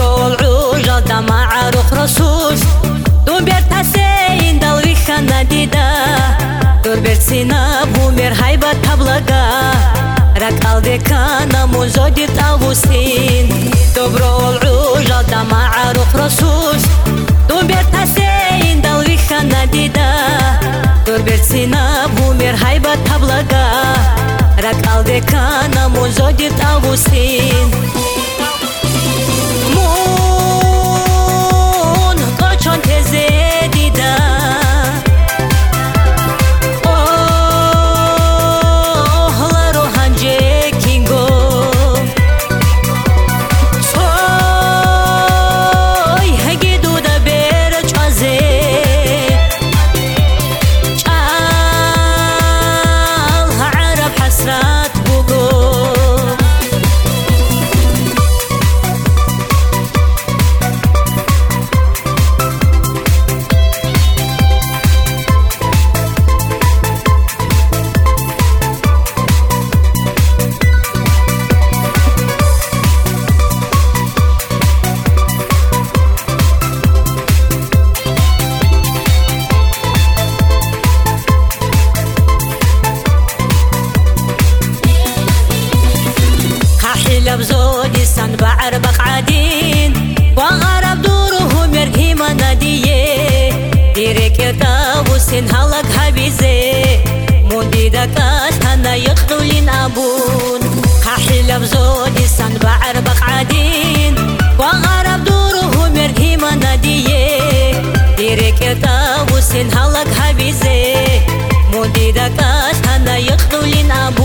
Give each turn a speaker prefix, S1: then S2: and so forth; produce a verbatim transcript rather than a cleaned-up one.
S1: Добро العوجة دا معروف رسوس دون بيرتاسين دالويخا ناديدا دور بيرتسينا بومير هايبا تابلغا راك الدكانا مزودي تاوسين Добро العوجة دا معروف رسوس دون بيرتاسين دالويخا ناديدا دور بيرتسينا بومير هايبا تابلغا راك الدكانا مزودي تاوسين بزودي سن بعر بقعدين وغرب دوره مرهيمة نادية ديرك يتابوسين هلق هبيزي مودي دكاس هنا يقتلين أبون ححيل بزودي سن بعر بقعدين وغرب دوره مرهيمة نادية ديرك يتابوسين هلق هبيزي مودي دكاس هنا يقتلين أبون